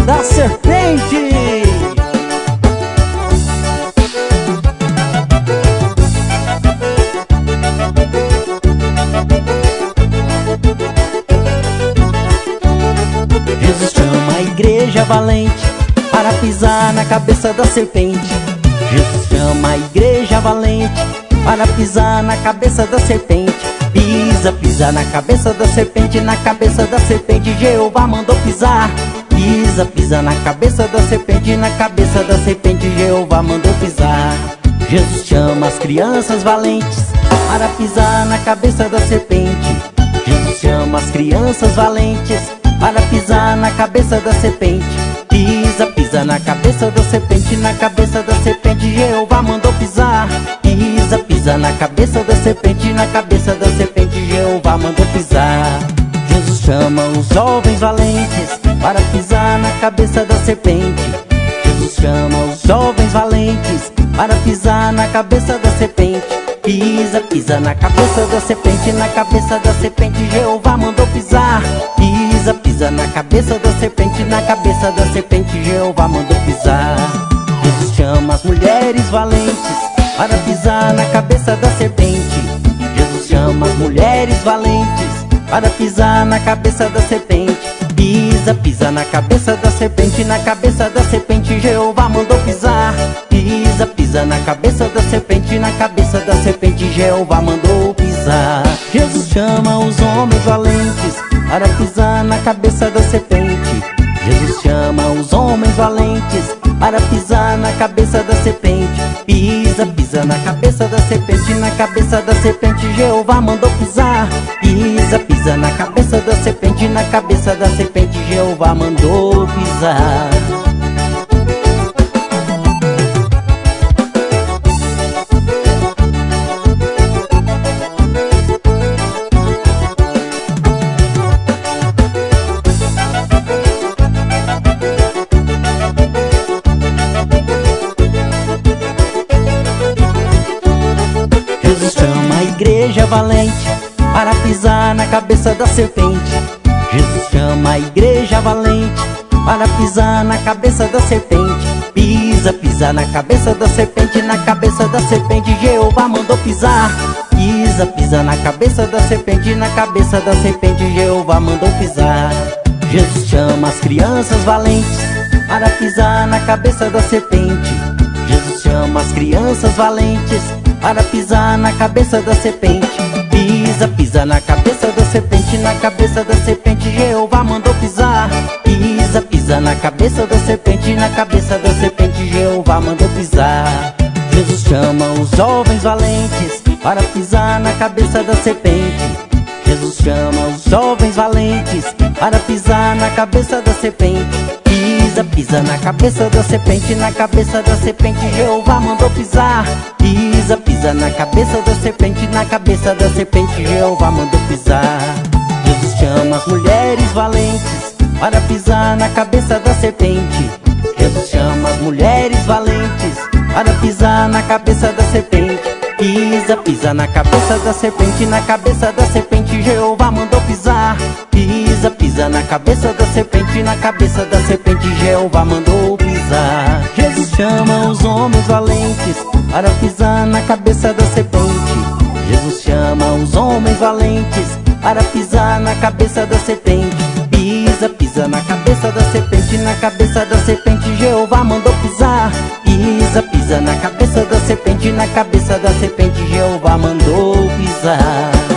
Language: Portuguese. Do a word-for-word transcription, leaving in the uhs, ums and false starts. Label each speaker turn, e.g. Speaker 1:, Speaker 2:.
Speaker 1: da serpente. Jesus chama a igreja valente para pisar na cabeça da serpente. Jesus chama a igreja valente para pisar na cabeça da serpente. Pisa, pisa na cabeça da serpente, na cabeça da serpente Jeová mandou pisar. Pisa, pisa na cabeça da serpente, na cabeça da serpente Jeová mandou pisar. Jesus chama as crianças valentes para pisar na cabeça da serpente. Jesus chama as crianças valentes para pisar na cabeça da serpente. Pisa, pisa na cabeça da serpente, na cabeça da serpente Jeová mandou pisar. Pisa, pisa na cabeça da serpente, na cabeça da serpente Jeová mandou pisar. Jesus chama os jovens valentes para pisar na cabeça da serpente. Jesus chama os jovens valentes para pisar na cabeça da serpente. Pisa, pisa na cabeça da serpente, na cabeça da serpente Jeová mandou pisar. Pisa, pisa na cabeça da serpente, na cabeça da serpente Jeová mandou pisar. Jesus chama as mulheres valentes para pisar na cabeça da serpente. Jesus chama as mulheres valentes para pisar na cabeça da serpente. Pisa, pisa na cabeça da serpente, na cabeça da serpente Jeová mandou pisar. Pisa, pisa na cabeça da serpente, na cabeça da serpente Jeová mandou pisar. Jesus chama os homens valentes para pisar na cabeça da serpente. Jesus chama os homens valentes para pisar na cabeça da serpente. Pisa, pisa na cabeça da serpente, na cabeça da serpente Jeová mandou pisar. Pisa, pisa na cabeça da serpente, na cabeça da serpente Jeová mandou pisar. Jesus chama a igreja valente para pisar na cabeça da serpente. Jesus chama a igreja valente para pisar na cabeça da serpente. Pisa, pisa na cabeça da serpente, na cabeça da serpente Jeová mandou pisar. Pisa, pisa na cabeça da serpente, na cabeça da serpente Jeová mandou pisar. Jesus chama as crianças valentes para pisar na cabeça da serpente. Jesus chama as crianças valentes para pisar na cabeça da serpente. Pisa, pisa na cabeça da serpente, na cabeça da serpente Jeová mandou pisar. Pisa, pisa na cabeça da serpente, na cabeça da serpente Jeová mandou pisar. Jesus chama os jovens valentes para pisar na cabeça da serpente. Jesus chama os jovens valentes para pisar na cabeça da serpente. Pisa, pisa na cabeça da serpente, na cabeça da serpente Jeová mandou pisar. Pisa, pisa na cabeça da serpente, na cabeça da serpente Jeová mandou pisar. Jesus chama as mulheres valentes para pisar na cabeça da serpente. Jesus chama as mulheres valentes para pisar na cabeça da serpente. Pisa, pisa na cabeça da serpente, na cabeça da serpente Jeová mandou pisar. Pisa, pisa na cabeça da serpente, na cabeça da serpente Jeová mandou pisar. Jesus chama os homens valentes para pisar na cabeça da serpente. Jesus chama os homens valentes para pisar na cabeça da serpente. Pisa, pisa na cabeça da serpente, na cabeça da serpente Jeová mandou pisar. Pisa, pisa na cabeça da serpente, na cabeça da serpente Jeová mandou pisar.